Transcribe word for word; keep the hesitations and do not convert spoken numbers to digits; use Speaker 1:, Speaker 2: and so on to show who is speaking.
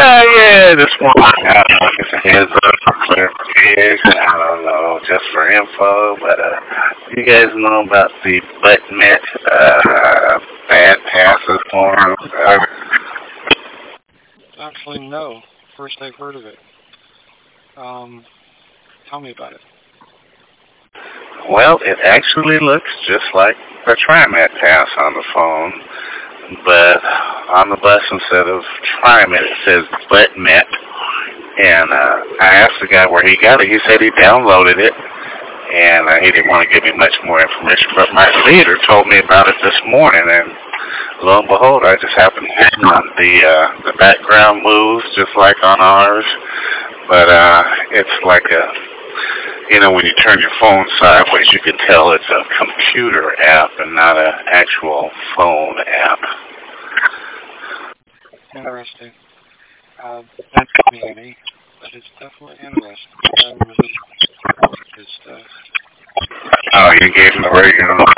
Speaker 1: yeah, this one, I don't know, it's a heads up for clarification. I don't know, just for info. But uh, you guys know about the ButtNet uh, bad passes forums? Uh,
Speaker 2: Actually, no. First I've heard of it. Um, tell me about it.
Speaker 1: well, it actually looks just like the TriMet pass on the phone, but on the bus instead of TriMet it says ButtNet. And uh, I asked the guy where he got it. He said he downloaded it, and uh, he didn't want to give me much more information. But my leader told me about it this morning, and lo and behold, I just happened to hit on the uh, the background moves just like on ours. But uh, it's like a, you know, when you turn your phone sideways, you can tell it's a computer app and not an actual phone app.
Speaker 2: Interesting. Uh, not to me any, but it's definitely interesting. Um, good stuff.
Speaker 1: Oh, you gave him the regular